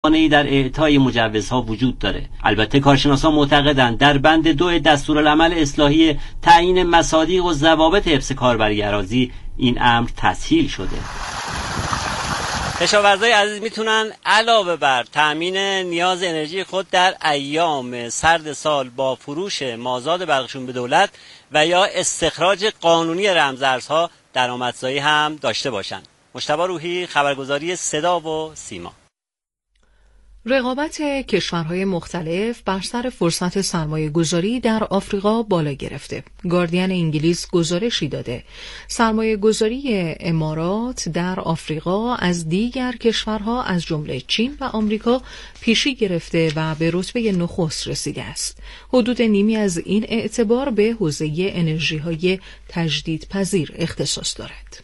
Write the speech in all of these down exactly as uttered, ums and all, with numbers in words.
ای در اعطای مجوزها وجود داره. البته کارشناسان معتقدند در بند دو دستورالعمل اصلاحی تعیین مصادیق و ضوابط حفظ کاربری اراضی این امر تسهیل شده. کشاورزای عزیز میتونن علاوه بر تامین نیاز انرژی خود در ایام سرد سال با فروش مازاد برقشون به دولت و یا استخراج قانونی رمزارزها درآمدزایی هم داشته باشن. مجتبی روحی، خبرگزاری صدا و سیما. رقابت کشورهای مختلف بر سر فرصت سرمایه گذاری در آفریقا بالا گرفته. گاردین انگلیس گزارشی داده سرمایه گذاری امارات در آفریقا از دیگر کشورها از جمله چین و آمریکا پیشی گرفته و به رتبه نخست رسیده است. حدود نیمی از این اعتبار به حوزه انرژی‌های تجدیدپذیر اختصاص دارد.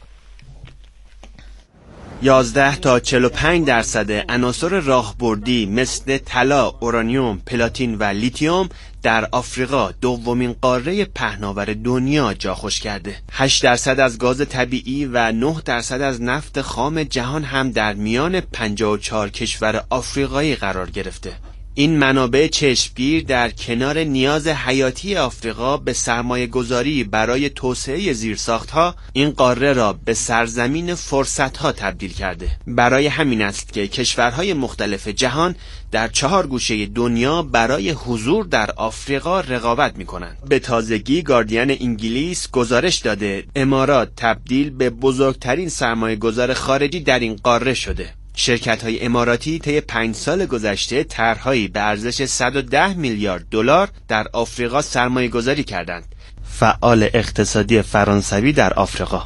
یازده تا چهل و پنج درصد عناصر راهبردی مثل طلا، اورانیوم، پلاتین و لیتیوم در آفریقا دومین قاره پهناور دنیا جا خوش کرده. هشت درصد از گاز طبیعی و نه درصد از نفت خام جهان هم در میان پنجاه و چهار کشور آفریقایی قرار گرفته. این منابع چشمگیر در کنار نیاز حیاتی آفریقا به سرمایه گذاری برای توسعه زیرساختها این قاره را به سرزمین فرصتها تبدیل کرده. برای همین است که کشورهای مختلف جهان در چهار گوشه دنیا برای حضور در آفریقا رقابت می کنند. به تازگی گاردین انگلیس گزارش داده امارات تبدیل به بزرگترین سرمایه گذار خارجی در این قاره شده. شرکت‌های اماراتی طی پنج سال گذشته طرح‌هایی به ارزش صد و ده میلیارد دلار در آفریقا سرمایه‌گذاری کردند. فعال اقتصادی فرانسوی در آفریقا.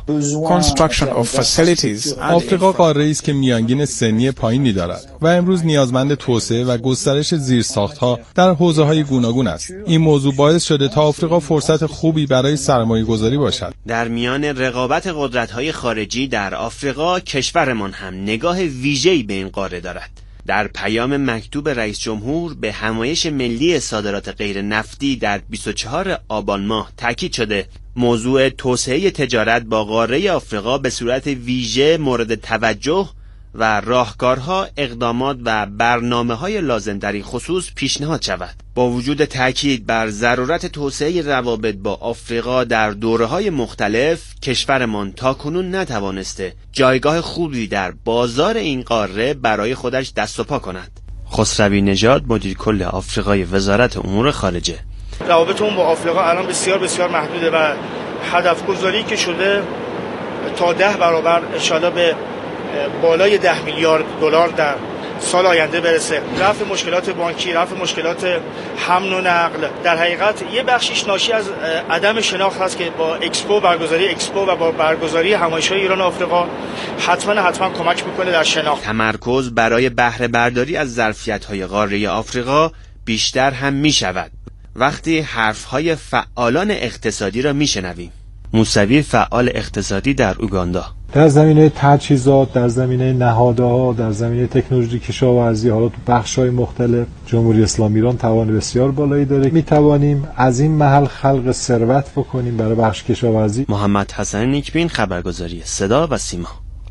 آفریقا قاره‌ای است که میانگین سنی پایینی دارد و امروز نیازمند توسعه و گسترش زیرساخت‌ها در حوزه‌های گوناگون است. این موضوع باعث شده تا آفریقا فرصت خوبی برای سرمایه‌گذاری باشد. در میان رقابت قدرت‌های خارجی در آفریقا کشورمان هم نگاه ویژه‌ای به این قاره دارد. در پیام مکتوب رئیس جمهور به همایش ملی صادرات غیر نفتی در بیست و چهارم آبان ماه تاکید شده موضوع توسعه تجارت با قاره آفریقا به صورت ویژه مورد توجه و راهکارها، اقدامات و برنامه‌های لازم در این خصوص پیشنهاد شود. با وجود تاکید بر ضرورت توسعه روابط با آفریقا در دوره‌های مختلف، کشورمان تاکنون نتوانسته جایگاه خوبی در بازار این قاره برای خودش دست و پا کند. خسروی نژاد، مدیر کل آفریقای وزارت امور خارجه: روابطمون با آفریقا الان بسیار بسیار محدوده و هدف گذاری که شده تا ده برابر انشالله به بالای ده میلیارد دلار در سال آینده برسه. رفع مشکلات بانکی، رفع مشکلات حمل و نقل، در حقیقت یه بخشیش ناشی از عدم شناخت هست که با اکسپو، برگزاری اکسپو و با برگزاری همایش‌های ایران و آفریقا حتما حتما کمک میکنه در شناخت. تمرکز برای بهره برداری از ظرفیت‌های قاره آفریقا بیشتر هم میشود وقتی حرف‌های فعالان اقتصادی را میشنویم. موسوی، فعال اقتصادی در اوگاندا: در زمینه تجهیزات، در زمینه نهادها، در زمینه تکنولوژی کشاورزی، حالا تو بخش‌های مختلف جمهوری اسلامی ایران توان بسیار بالایی داره. می توانیم از این محل خلق ثروت بکنیم برای بخش کشاورزی. محمد حسن نیکبین، خبرگزاری صدا و سیما.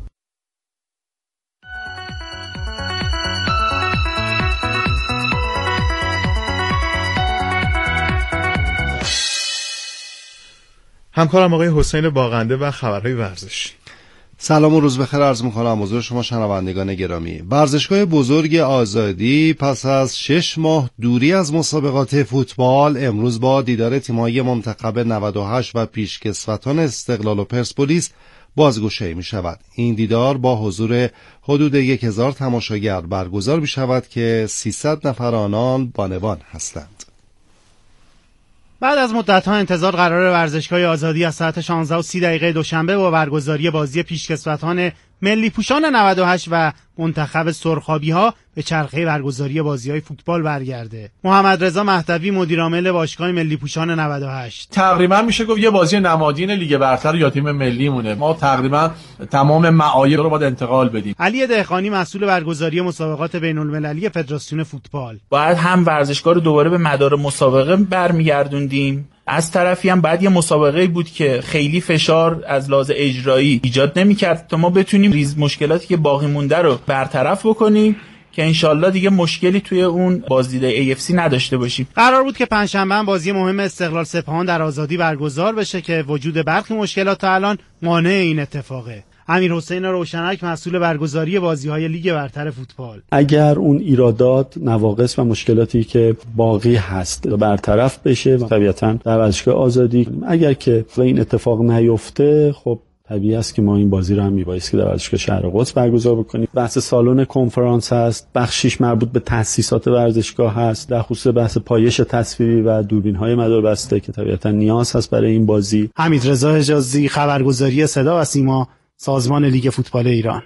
همکارم آقای حسین باغنده و خبرهای ورزشی. سلام و روز بخیر عرض می‌کنم حضور شما شنوندگان گرامی. ورزشگاه بزرگ آزادی پس از شش ماه دوری از مسابقات فوتبال امروز با دیدار تیم‌های منتخب نود و هشت و پیشکسوتان استقلال و پرسپولیس بازگشایی می‌شود. این دیدار با حضور حدود یک هزار تماشاگر برگزار می‌شود که سیصد نفر آنان بانوان هستند. بعد از مدت‌ها انتظار قرار ورزشگاه آزادی از ساعت شانزده و سی دقیقه دوشنبه با برگزاری بازی پیشکسوتان ملی پوشان نود و هشت و منتخب سرخابی‌ها به چرخه برگزاری بازی‌های فوتبال برگرده. محمد رضا مهدوی، مدیر عامل باشگاه ملی پوشان نود و هشت: تقریبا میشه گفت یه بازی نمادین لیگ برتر یا تیم ملی مونه. ما تقریبا تمام معایب رو باید انتقال بدیم. علی دهقانی، مسئول برگزاری مسابقات بین‌المللی فدراسیون فوتبال: باید هم ورزشگاه رو دوباره به مدار مسابقه برمیگردوندیم، از طرفی هم بعد یه مسابقه بود که خیلی فشار از لحاظ اجرایی ایجاد نمی‌کرد تا ما بتونیم ریز مشکلاتی که باقی مونده رو برطرف بکنیم که انشالله دیگه مشکلی توی اون بازدیده ای اف سی نداشته باشیم. قرار بود که پنجشنبه بازی مهم استقلال سپاهان در آزادی برگزار بشه که وجود برخی مشکلات تا الان مانع این اتفاقه. امیرحسین روشنک مسئول برگزاری بازی‌های لیگ برتر فوتبال: اگر اون ایرادات، نواقص و مشکلاتی که باقی هست برطرف بشه، طبیعتاً در ورزشگاه آزادی اگر که این اتفاق نیفته، خب طبیعی است که ما این بازی رو هم میبایست که در ورزشگاه شهر قدس برگزار بکنیم. بحث سالن کنفرانس هست، بخشیش مربوط به تأسیسات ورزشگاه هست، در خصوص بحث پایش تصویری و دوربین‌های مداربسته که طبیعتاً نیاز هست برای این بازی. حمیدرضا حجازی، خبرگزاری صدا و سیما، سازمان لیگ فوتبال ایران.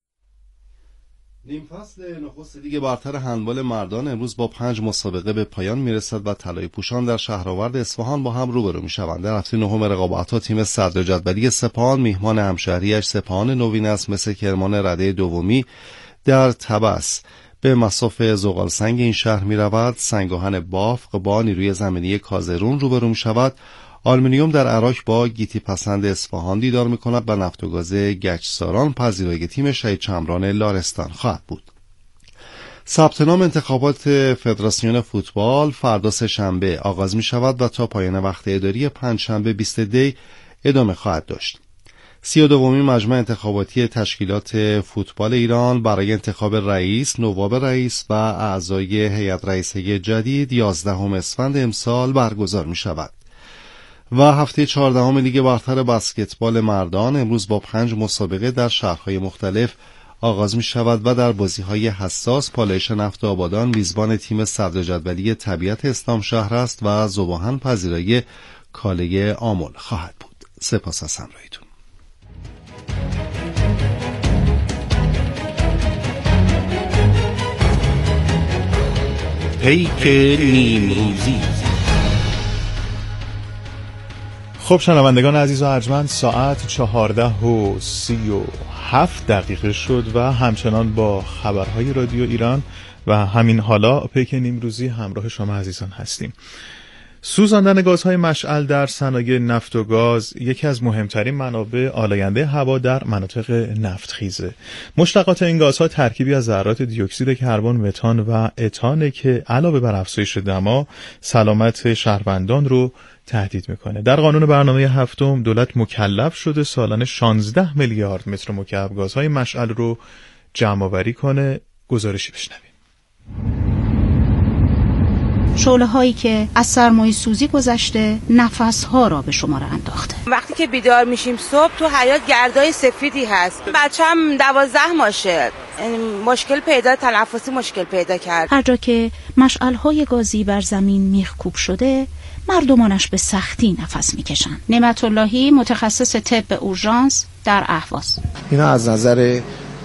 نیم فصل نخست لیگ برتر هندبال مردان امروز با پنج مسابقه به پایان میرسد و طلایی پوشان در شهرآورد اصفهان با هم روبرو میشوند. در هفته نهم رقابت‌ها تیم صدر جدولی سپاهان میهمان همشهریش سپاهان نوین است. مثل کرمان رده دومی در تبس به مصاف زغالسنگ این شهر میرود. سنگاهن بافق با نیروی زمینی کازرون روبرو میشود. آلومینیوم در عراق با گیتی پسند اصفهان دیدار میکند و نفت و گاز گچساران پذیرای تیم شهید چمران لارستان خواهد بود. ثبت نام انتخابات فدراسیون فوتبال فردا سه شنبه آغاز می شود و تا پایان وقت اداری پنج شنبه بیست دی ادامه خواهد داشت. سی و دومین مجمع انتخاباتی تشکیلات فوتبال ایران برای انتخاب رئیس، نواب رئیس و اعضای هیئت رئیسه جدید یازدهم اسفند امسال برگزار می شود. و هفته چهاردهم لیگ برتر بسکتبال مردان امروز با پنج مسابقه در شهرهای مختلف آغاز می شود و در بازی‌های حساس پالایش نفت آبادان میزبان تیم صدر جدولی طبیعت اسلام شهر است و ذوباهن پذیرای کاله آمل خواهد بود. سپاس از همراهیتون. پیک نیمروزی. خب شنوندگان عزیز و ارجمند، ساعت چهارده و سی و هفت دقیقه شد و همچنان با خبرهای رادیو ایران و همین حالا پیک نیمروزی همراه شما عزیزان هستیم. سوزاندن گازهای مشعل در صنایع نفت و گاز یکی از مهمترین منابع آلاینده هوا در مناطق نفتخیزه. مشتقات این گازها ترکیبی از ذرات دی اکسید کربن، متان و اتانه که علاوه بر افزایش دما سلامت شهروندان رو تهدید میکنه. در قانون برنامه هفتم دولت مکلف شده سالانه شانزده میلیارد متر مکعب گازهای مشعل رو جمع آوری کنه. گزارشی بشنویم. شعله هایی که از سرمایه سوزی گذشته نفس ها را به شمار انداخته. وقتی که بیدار میشیم صبح تو حیات گردای سفیدی هست. بچه‌م دوازده ماشه، مشکل پیدا تنفسی مشکل پیدا کرد. هر جا که مشعل های گازی بر زمین میخکوب شده مردمانش به سختی نفس میکشن. نعمت اللهی متخصص طب اورژانس در اهواز: اینا از نظر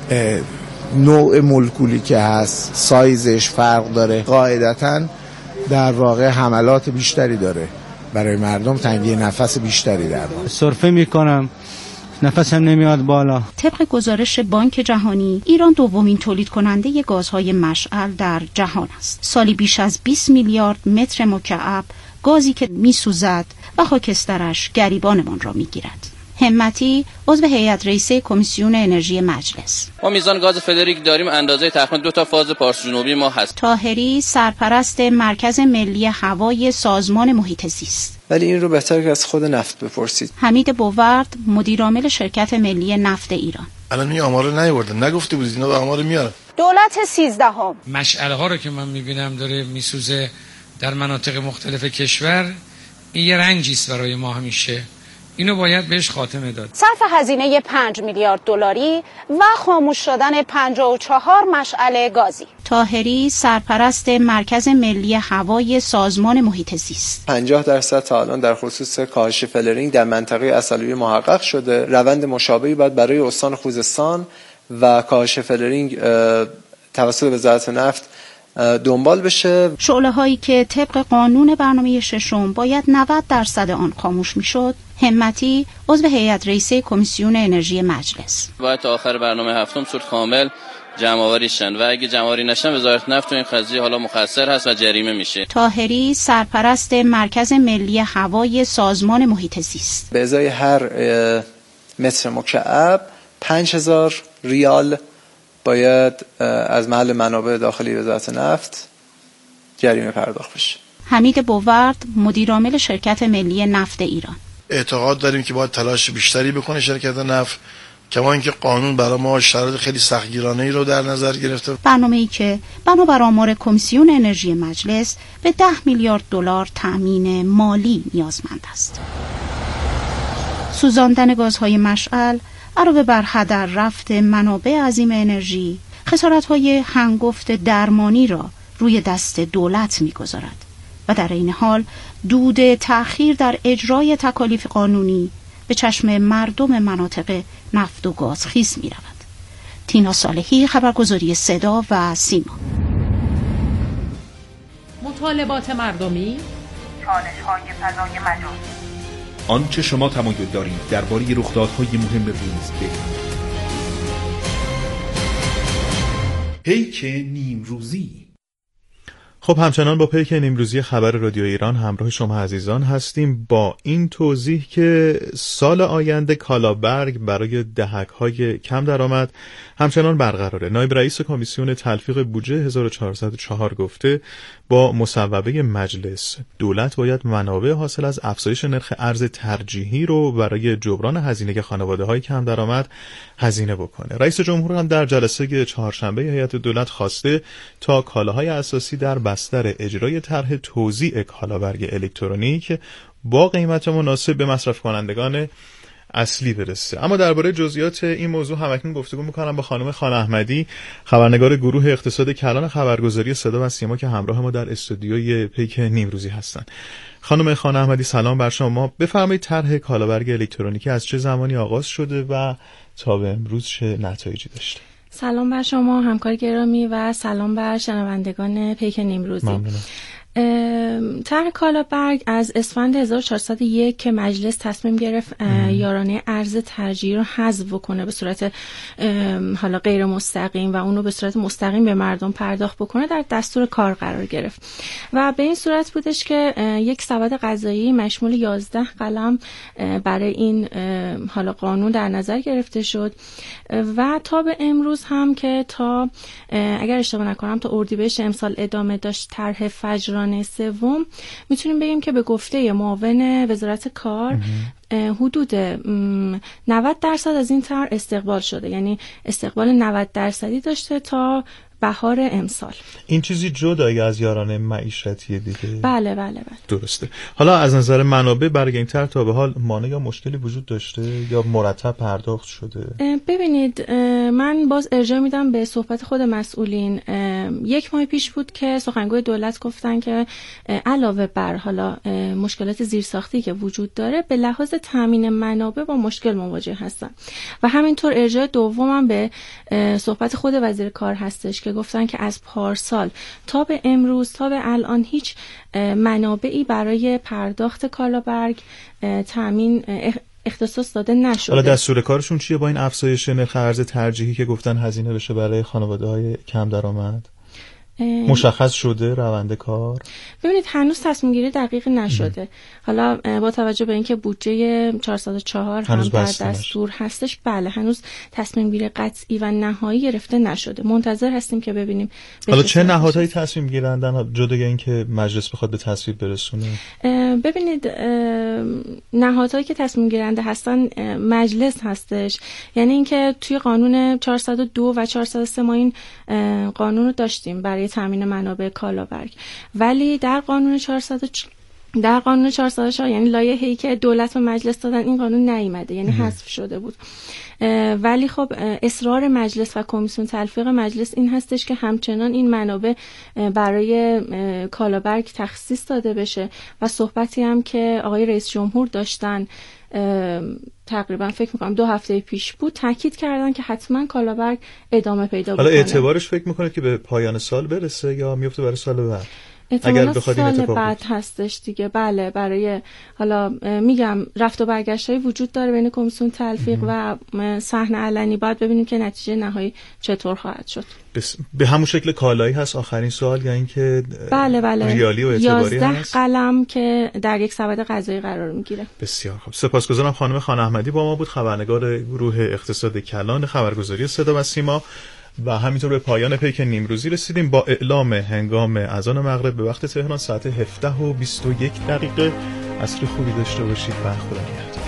نوع مولکولی که هست، سایزش فرق داره، قاعدتاً در واقع حملات بیشتری داره برای مردم، تنگی نفس بیشتری در واقع. سرفه میکنم نفسم نمیاد بالا. طبق گزارش بانک جهانی ایران دومین تولید کننده گازهای مشعل در جهان است. سالی بیش از بیست میلیارد متر مکعب گازی که میسوزد و خاکسترش گریبانمان را میگیرد. همتی عضو هیئت رئیسه کمیسیون انرژی مجلس: ما میزان گاز فدریک داریم اندازه تقریبا دو تا فاز پارس جنوبی ما هست. طاهری سرپرست مرکز ملی هوای سازمان محیط زیست: ولی این رو بهتر که از خود نفت بپرسید. حمید بوورد مدیرعامل شرکت ملی نفت ایران: الان این آمار رو نیاوردن، نگفته بودید اینا به آمار میارن. دولت سیزدهم: مشعله ها رو که من میبینم داره میسوزه در مناطق مختلف کشور، این یه رنجی است برای ما همیشه. اینو باید بهش خاتمه داد. صرف هزینه پنج میلیارد دلاری و خاموش شدن پنجاه و چهار مشعله گازی. طاهری سرپرست مرکز ملی هوای سازمان محیط زیست: پنجاه درصد تا الان در خصوص کاهش فلرینگ در منطقه عسلویه محقق شده. روند مشابهی باید برای استان خوزستان و کاهش فلرینگ توسط وزارت نفت دنبال بشه. شعله هایی که طبق قانون برنامه ششم باید نود درصد آن خاموش میشد. همتی عضو هیئت رئیسه کمیسیون انرژی مجلس: باید تا آخر برنامه هفتم صورت کامل جمع آوری شن و اگه جمع آوری نشن وزارت نفت تو این قضیه حالا مقصر هست و جریمه میشه. طاهری سرپرست مرکز ملی هوای سازمان محیط زیست: به ازای هر متر مکعب پنج هزار ریال باید از محل منابع داخلی وزارت نفت جریمه پرداخت بشه. حمید بوورد، مدیر عامل شرکت ملی نفت ایران: اعتقاد داریم که باید تلاش بیشتری بکنه شرکت نفت، کما اینکه قانون برای ما شرایط خیلی سختگیرانه‌ای رو در نظر گرفته. برنامه‌ای که بنابر آمار کمیسیون انرژی مجلس به ده میلیارد دلار تأمین مالی نیازمند است. سوزاندن گازهای مشعل علاوه بر هدر رفت منابع عظیم انرژی، خسارت‌های هنگفت درمانی را روی دست دولت می‌گذارد و در این حال دود تأخیر در اجرای تکالیف قانونی به چشم مردم مناطق نفت و گاز خیس می رود. تینا صالحی، خبرگزاری صدا و سیما. مطالبات مردمی، چالش‌های فضای مجازی، آنچه شما تمایل دارید درباره رخدادهای مهم روز بگویید. پیک نیمروزی. خب همچنان با پیک نیمروزی خبر رادیو ایران همراه شما عزیزان هستیم با این توضیح که سال آینده کالابرگ برای دهک‌های کم درآمد همچنان برقراره. نایب رئیس کمیسیون تلفیق بودجه هزار و چهارصد و چهار گفته با مصوبه مجلس دولت باید منابع حاصل از افزایش نرخ ارز ترجیحی رو برای جبران هزینه خانواده‌های کم درآمد هزینه بکنه. رئیس جمهور هم در جلسه چهارشنبه هیئت دولت خواسته تا کالاهای اساسی در بستر اجرای طرح توزیع کالابرگ الکترونیک با قیمت مناسب به مصرف کنندگان اصلی برسه. اما درباره جزئیات این موضوع همکنون گفتگو میکنم با خانم خان احمدی، خبرنگار گروه اقتصاد کلان خبرگزاری صدا و سیما که همراه ما در استودیوی پیک نیمروزی هستند. خانم خان احمدی سلام بر شما. بفرمایید طرح کالابرگ الکترونیکی از چه زمانی آغاز شده و تا به امروز چه نتایجی داشته؟ سلام بر شما همکار گرامی و سلام بر شنوندگان پیک نیمروزی. ممنونم. طرح کالابرگ از اسفند هزار و چهارصد و یک که مجلس تصمیم گرفت یارانه ارز ترجیحی رو حذف بکنه به صورت حالا غیر مستقیم و اونو به صورت مستقیم به مردم پرداخت بکنه در دستور کار قرار گرفت و به این صورت بودش که یک سبد قضایی مشمول یازده قلم برای این حالا قانون در نظر گرفته شد و تا به امروز هم که تا اگر اشتباه نکنم تا اردیبهشت امسال ادامه داشت طرح فجران سوم، میتونیم بگیم که به گفته معاون وزارت کار حدود نود درصد از این طرح استقبال شده، یعنی استقبال نود درصدی داشته تا بهار امسال. این چیزی جدایی از یارانه معیشتی دیگه؟ بله بله بله درسته. حالا از نظر منابع برای این طرح تا به حال مانع یا مشکلی وجود داشته یا مرتب پرداخت شده؟ ببینید من باز ارجاع میدم به صحبت خود مسئولین. یک ماه پیش بود که سخنگوی دولت گفتن که علاوه بر حالا مشکلات زیرساختی که وجود داره به لحاظ تامین منابع با مشکل مواجه هستن و همینطور ارجاع دومم به صحبت خود وزیر کار هستش که گفتن که از پارسال تا به امروز تا به الان هیچ منابعی برای پرداخت کالابرگ تامین اختصاص داده نشده. حالا دستور کارشون چیه با این افزایش نرخ ارز ترجیحی که گفتن هزینه بشه برای خانواده‌های کم درآمد؟ مشخص شده روند کار؟ ببینید هنوز تصمیم گیری دقیق نشده. ام. حالا با توجه به اینکه بودجه چهارصد و چهار هم در دستور هستش، بله هنوز تصمیم گیری قطعی و نهایی گرفته نشده. منتظر هستیم که ببینیم. حالا چه نهادهایی تصمیم گیرندن جدا اینکه مجلس بخواد به تصویب برسونه؟ ببینید نهادهایی که تصمیم گیرنده هستن مجلس هستش، یعنی اینکه توی قانون چهارصد و دو و چهارصد و سه ما این قانون رو داشتیم برای تامین منابع کالابرگ، ولی در قانون چهارصد در قانون چهارصد و چهار یعنی لایحه‌ای که دولت و مجلس دادن این قانون نیامده، یعنی حذف شده بود. ولی خب اصرار مجلس و کمیسیون تلفیق مجلس این هستش که همچنان این منابع برای کالابرگ تخصیص داده بشه و صحبتی هم که آقای رئیس جمهور داشتن تقریبا فکر میکنم دو هفته پیش بود تاکید کردن که حتما کالابرگ ادامه پیدا بکنه. حالا اعتبارش فکر میکنه که به پایان سال برسه یا میفته برای سال بعد؟ اگر بخواد این اتفاق بعد هستش دیگه. بله برای حالا میگم رفت و برگشت‌های وجود داره بین کمیسیون تلفیق و صحن علنی، باید ببینیم که نتیجه نهایی چطور خواهد شد. بس به همون شکل کالایی هست آخرین سوال یا اینکه بله بله ریالی و اعتباری یازده قلم که در یک سبد قضایی قرار میگیره. بسیار خوب. سپاسگزارم خانم خان احمدی با ما بود، خبرنگار گروه اقتصاد کلان خبرگزاری صدا و سیما. و همینطور به پایان پیک نیمروزی رسیدیم با اعلام هنگام اذان مغرب به وقت تهران ساعت هفده و بیست و یک دقیقه. عصر خوبی داشته باشید و خدا نگهدار.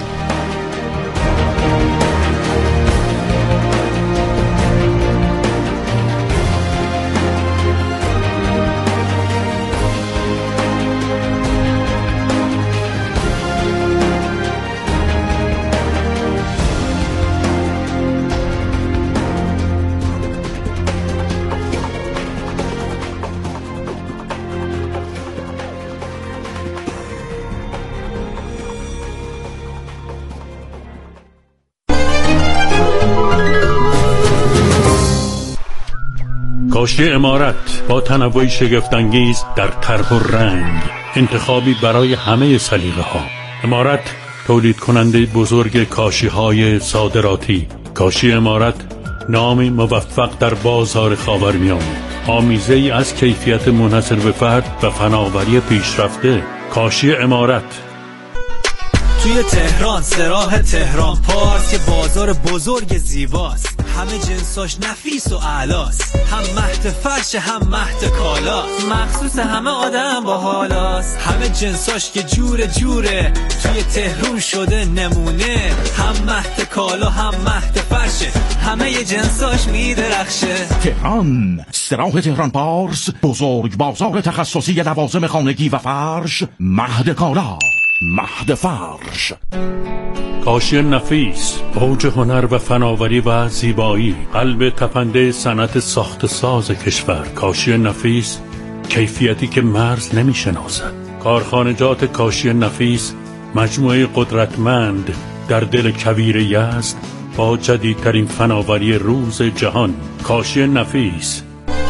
کاشی عمارت با تنوعی شگفت‌انگیز در طرح و رنگ، انتخابی برای همه سلیقه ها. عمارت تولید کننده بزرگ کاشی های صادراتی. کاشی عمارت نامی موفق در بازار خاورمیانه، آمیزه ای از کیفیت منحصر به فرد و فناوری پیشرفته. کاشی عمارت توی تهران، سراح تهران پارس، یه بازار بزرگ زیباست، همه جنساش نفیس و اعلاست، هم مهد فرش هم مهد کالاست، مخصوص همه آدم با حالاست، همه جنساش که جور جوره، توی تهران شده نمونه، هم مهد کالا هم مهد فرشه، همه جنساش میدرخشه. تهران، سراح تهران پارس، بزرگ بازار تخصصی لوازم خانگی و فرش، مهد کالا، مهد فرش. کاشی نفیس، اوج هنر و فناوری و زیبایی، قلب تپنده صنعت ساخت ساز کشور. کاشی نفیس، کیفیتی که مرز نمیشناسد. کارخانجات کاشی نفیس، مجموعه قدرتمند در دل کویر یزد با جدیدترین فناوری روز جهان. کاشی نفیس.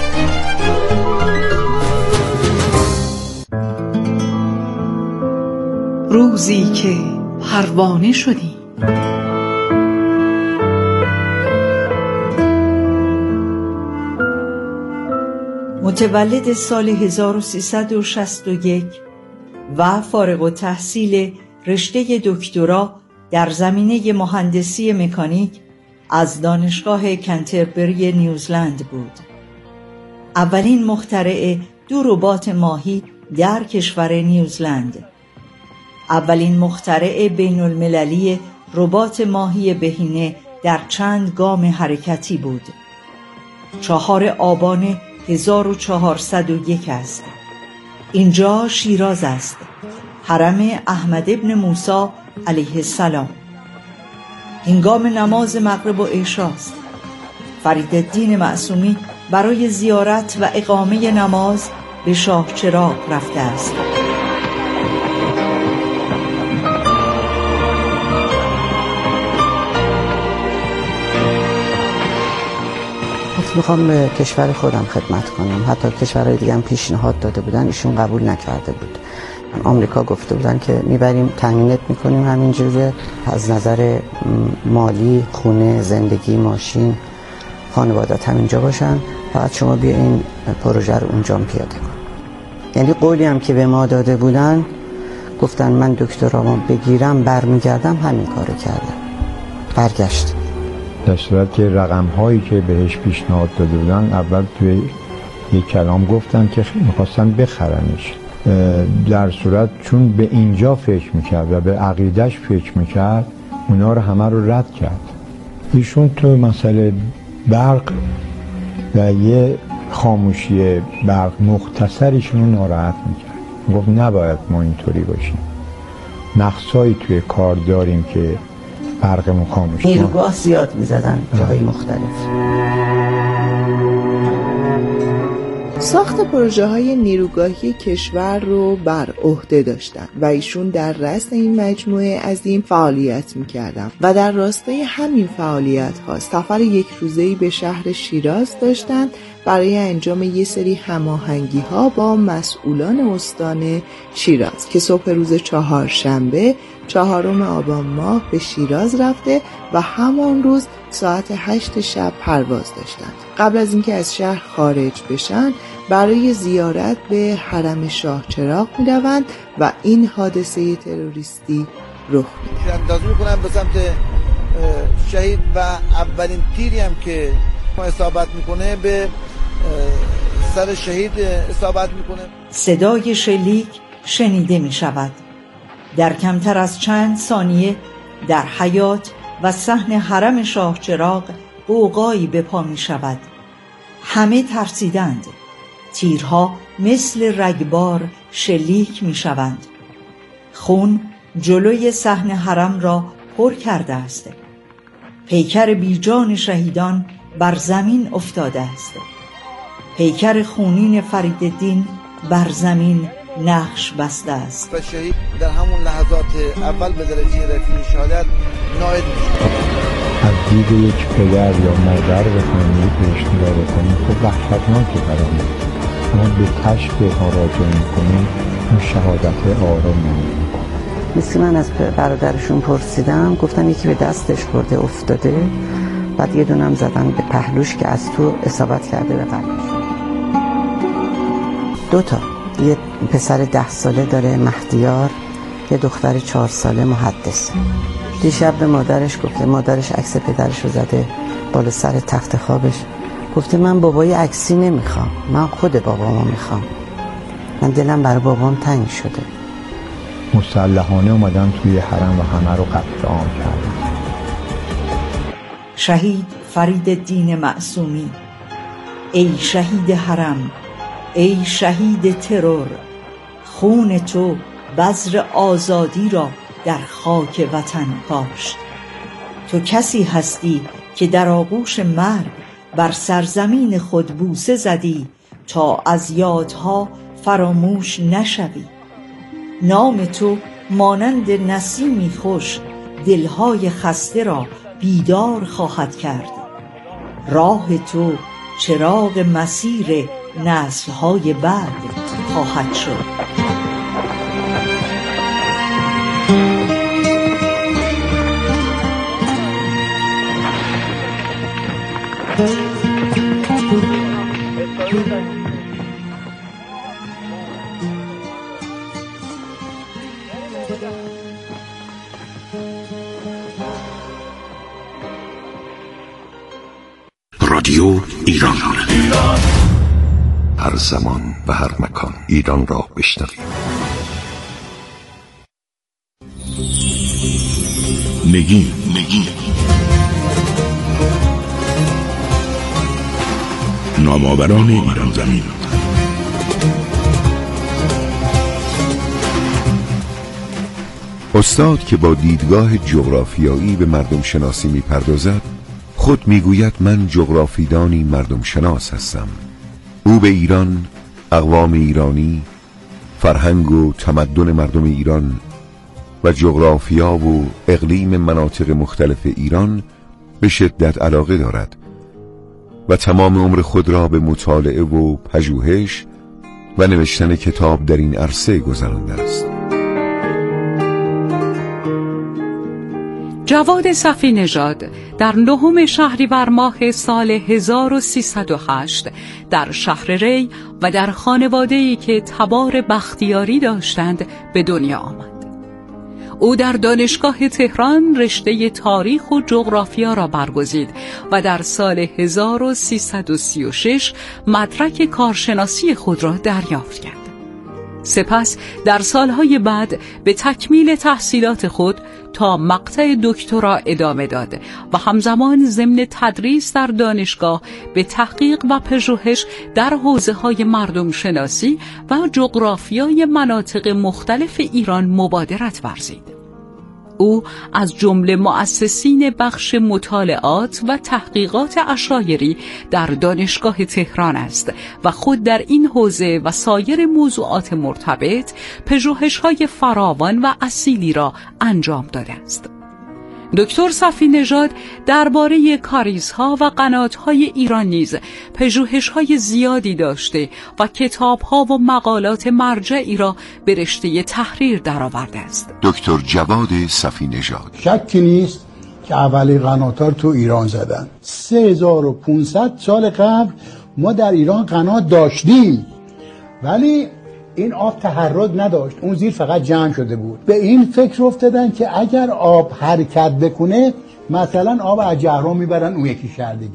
روزی که پروانه شدی، متولد سال هزار و سیصد و شصت و یک و فارغ التحصیل رشته دکترا در زمینه مهندسی مکانیک از دانشگاه کنتربری نیوزلند بود. اولین مخترع دو ربات ماهی در کشور نیوزلند، اولین مخترع بین المللی ربات ماهی بهینه در چند گام حرکتی بود. چهار آبان هزار و چهارصد و یک است. اینجا شیراز است، حرم احمد ابن موسی علیه السلام. هنگام نماز مغرب و عشاست. فریدالدین معصومی برای زیارت و اقامه نماز به شاه چراغ رفته است. میخوام به کشور خودم خدمت کنم. حتی کشورهای دیگه هم پیشنهاد داده بودن، ایشون قبول نکرده بود. آمریکا گفته بودن که میبریم تامینت میکنیم، همینجوره از نظر مالی، خونه، زندگی، ماشین، خانوادت همینجا باشن، فقط شما بیا این پروژه رو اونجا پیاده کن. یعنی قولی هم که به ما داده بودن، گفتن من دکترامو بگیرم برمیگردم، همین کارو کردم، برگشت. در صورت که رقم هایی که بهش پیشنهاد داده بودن، اول توی یک کلام گفتن که میخواستن بخرنش، در صورت چون به اینجا فکر میکرد و به عقیدش فکر میکرد، اونا رو همه رو رد کرد. ایشون تو مسئله برق و یه خاموشی برق مختصریشون رو ناراحت میکرد، گفت نباید ما اینطوری باشیم، نقصایی توی کار داریم که برق خاموش. نیروگاه زیاد میزدن جاهای مختلف. ساخت پروژه های نیروگاهی کشور رو بر عهده داشتن و ایشون در رأس این مجموعه عظیم فعالیت میکردن و در راستای همین فعالیت ها سفر یک روزه‌ای به شهر شیراز داشتن برای انجام یه سری هماهنگی ها با مسئولان استان شیراز که صبح روز چهارشنبه چهارم آبان ماه به شیراز رفته و همان روز ساعت هشت شب پرواز داشتند. قبل از اینکه از شهر خارج بشن برای زیارت به حرم شاه چراغ می روند و این حادثه تروریستی رخ میده. اندازه میکنم به سمت شهید و اولین تیری هم که اصابت میکنه به سر شهید اصابت میکنه. صدای شلیک شنیده می شود. در کمتر از چند ثانیه در حیاط و صحن حرم شاه چراغ غوغایی به پا می شود. همه ترسیدند. تیرها مثل رگبار شلیک می شوند. خون جلوی صحن حرم را پر کرده است. پیکر بیجان شهیدان بر زمین افتاده است. پیکر خونین فریدالدین بر زمین نقش بسته است. و شهید در همون لحظات اول به درجه رفیع شهادت نائل میشه. از دید یک پدر یا مادر بخواهیم بهش نگاه بکنیم خب وحشتناکه برامون، اما به کشف ها راجع میکنیم اون شهادت آرام نمید. مثل من از برادرشون پرسیدم، گفتم یکی به دستش خورده افتاده، بعد یه دونم زدن به پهلوش که از تو اصابت کرده به قلبش. دوتا، یه پسر ده ساله داره مهدیار، یه دختر چهار ساله محدثه. دیشب به مادرش گفته، مادرش عکس پدرش رو زده بالا سر تخت خوابش، گفته من بابای عکسی نمیخوام، من خود بابامو میخوام، من دلم برای بابام تنگ شده. مسلحانه اومدن توی حرم و همه رو قتل عام کردن. شهید فریدالدین معصومی، ای شهید حرم، ای شهید ترور، خون تو بذر آزادی را در خاک وطن کاشت. تو کسی هستی که در آغوش مرگ بر سرزمین خود بوسه زدی تا از یادها فراموش نشوی. نام تو مانند نسیمی خوش دلهای خسته را بیدار خواهد کرد. راه تو چراغ مسیر نسل‌های بعد خواهد شد. رادیو ایران، هر زمان و هر مکان ایران را بشنوید. نگین نگین نامآوران ایران زمین. استاد که با دیدگاه جغرافیایی به مردم شناسی می‌پردازد، خود میگوید من جغرافیدانی مردم شناس هستم. او به ایران، اقوام ایرانی، فرهنگ و تمدن مردم ایران و جغرافیا و اقلیم مناطق مختلف ایران به شدت علاقه دارد و تمام عمر خود را به مطالعه و پژوهش و نوشتن کتاب در این عرصه گذرانده است. جواد صفی نژاد در نهم شهریور ماه سال هزار و سیصد و هشت در شهر ری و در خانواده‌ای که تبار بختیاری داشتند به دنیا آمد. او در دانشگاه تهران رشته تاریخ و جغرافیا را برگزید و در سال هزار و سیصد و سی و شش مدرک کارشناسی خود را دریافت کرد. سپس در سالهای بعد به تکمیل تحصیلات خود تا مقطع دکترا ادامه داد و همزمان ضمن تدریس در دانشگاه به تحقیق و پژوهش در حوزه‌های مردم شناسی و جغرافیای مناطق مختلف ایران مبادرت ورزید. او از جمله مؤسسین بخش مطالعات و تحقیقات عشایری در دانشگاه تهران است و خود در این حوزه و سایر موضوعات مرتبط پژوهش‌های فراوان و اصیلی را انجام داده است. دکتر صفی نژاد درباره کاریزها و قنات‌های ایران نیز پژوهش‌های زیادی داشته و کتاب‌ها و مقالات مرجعی را به رشته تحریر درآورده است. دکتر جواد صفی نژاد: شکی نیست که اولی قنات‌ها رو تو ایران زدن. سه هزار و پانصد سال قبل ما در ایران قنات داشتیم، ولی این آب تحرک نداشت، اون زیر فقط جمع شده بود. به این فکر افتادن که اگر آب حرکت بکنه مثلا آب از جهرم میبرن اون یکی شهر دیگه.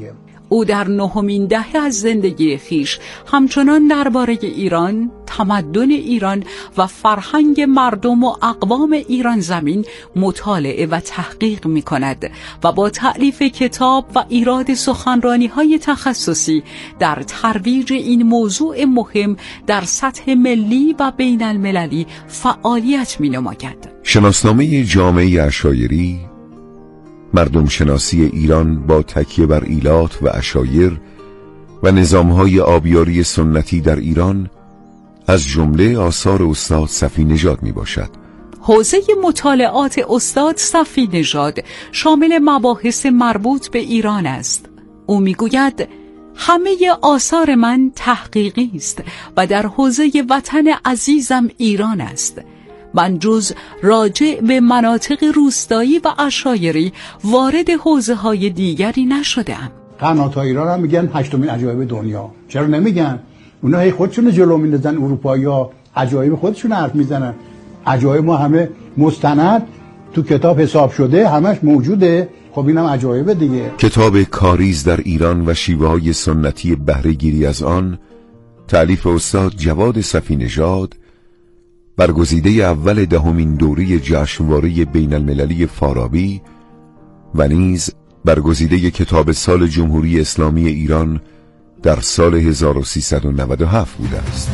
او در نهمین دهه از زندگی خیش همچنان درباره ایران، تمدن ایران و فرهنگ مردم و اقوام ایران زمین مطالعه و تحقیق می کند و با تألیف کتاب و ایراد سخنرانی های تخصصی در ترویج این موضوع مهم در سطح ملی و بین المللی فعالیت می نماید. شناسنامه جامعه عشایری، مردم شناسی ایران با تکیه بر ایلات و عشایر و نظامهای آبیاری سنتی در ایران از جمله آثار استاد صفی نژاد می باشد. حوزه مطالعات استاد صفی نژاد شامل مباحث مربوط به ایران است. او می گوید همه آثار من تحقیقی است و در حوزه وطن عزیزم ایران است. من جز راجع به مناطق روستایی و عشایری وارد حوزه های دیگری نشدم. قنات‌های ایران هم میگن هشتمین عجایب دنیا. چرا نمیگن؟ اونا هی خودشون جلو میندازن، اروپایی‌ها عجایب خودشون حرف میزنن. عجایب ما همه مستند تو کتاب حساب شده، همش موجوده. خب اینم عجایب دیگه. کتاب کاریز در ایران و شیوه‌های سنتی بهره گیری از آن، تألیف استاد جواد صفی نژاد، برگزیده اول دهمین دوره جشنواره بین المللی فارابی و نیز برگزیده کتاب سال جمهوری اسلامی ایران در سال هزار و سیصد و نود و هفت بوده است.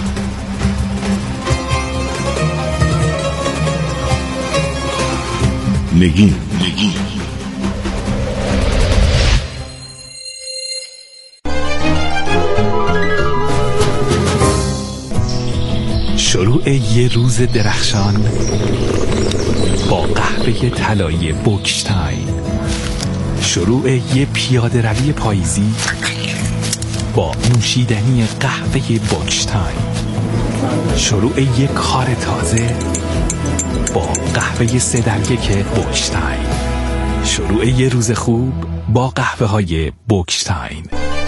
نگین نگین شروع یه روز درخشان با قهوه طلایی بوکشتاین، شروع یه پیاده روی پاییزی با نوشیدنی قهوه بوکشتاین، شروع یه کار تازه با قهوه سه در یک بوکشتاین، شروع یه روز خوب با قهوه های بوکشتاین.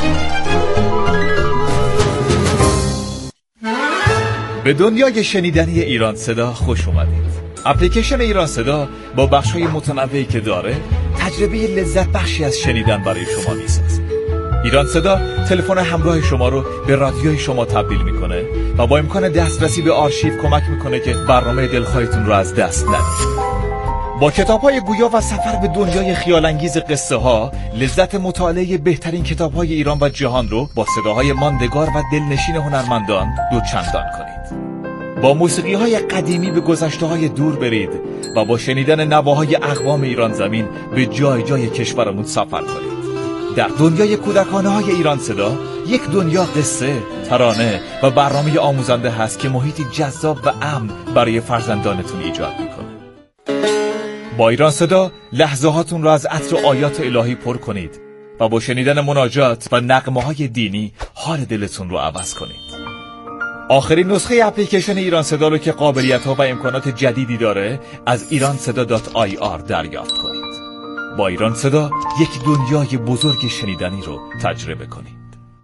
به دنیای شنیدنی ایران صدا خوش اومدید. اپلیکیشن ایران صدا با بخش‌های متنوعی که داره تجربه لذت بخشی از شنیدن برای شما میسازه. ایران صدا تلفن همراه شما رو به رادیوی شما تبدیل میکنه و با امکان دسترسی به آرشیو کمک میکنه که برنامه دلخواهتون رو از دست ندید. با کتاب‌های گویا و سفر به دنیای خیال‌انگیز قصه ها، لذت مطالعه بهترین کتاب‌های ایران و جهان رو با صداهای ماندگار و دلنشین هنرمندان دوچندان کنید. با موسیقی‌های قدیمی به گذشته‌های دور برید و با شنیدن نواهای اقوام ایران زمین به جای جای کشورمون سفر کنید. در دنیای کودکانه‌های ایران صدا، یک دنیا قصه، ترانه و برنامه آموزنده هست که محیطی جذاب و امن برای فرزندانتون ایجاد می‌کنه. با ایران صدا لحظه هاتون را از عطر و آیات الهی پر کنید و با شنیدن مناجات و نغمه‌های دینی حال دلتون رو عوض کنید. آخرین نسخه اپلیکیشن ایران صدا رو که قابلیت‌ها و امکانات جدیدی داره از ایران صدا دات آی آر دریافت کنید. با ایران صدا یک دنیای بزرگ شنیدنی رو تجربه کنید.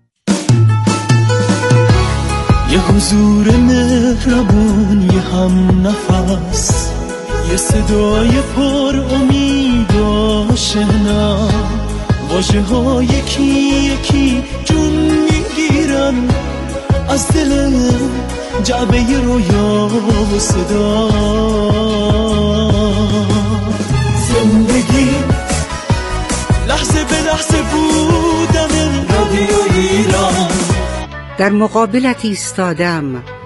یه حضور مهربون، یه هم نفس، یه صدای پر امید و آشنا، واژه ها یکی یکی جون میگیرن از دل جعبه رویا و صدا. زندگی لحظه به لحظه بودن رادیو ایران. در مقابلت ایستادم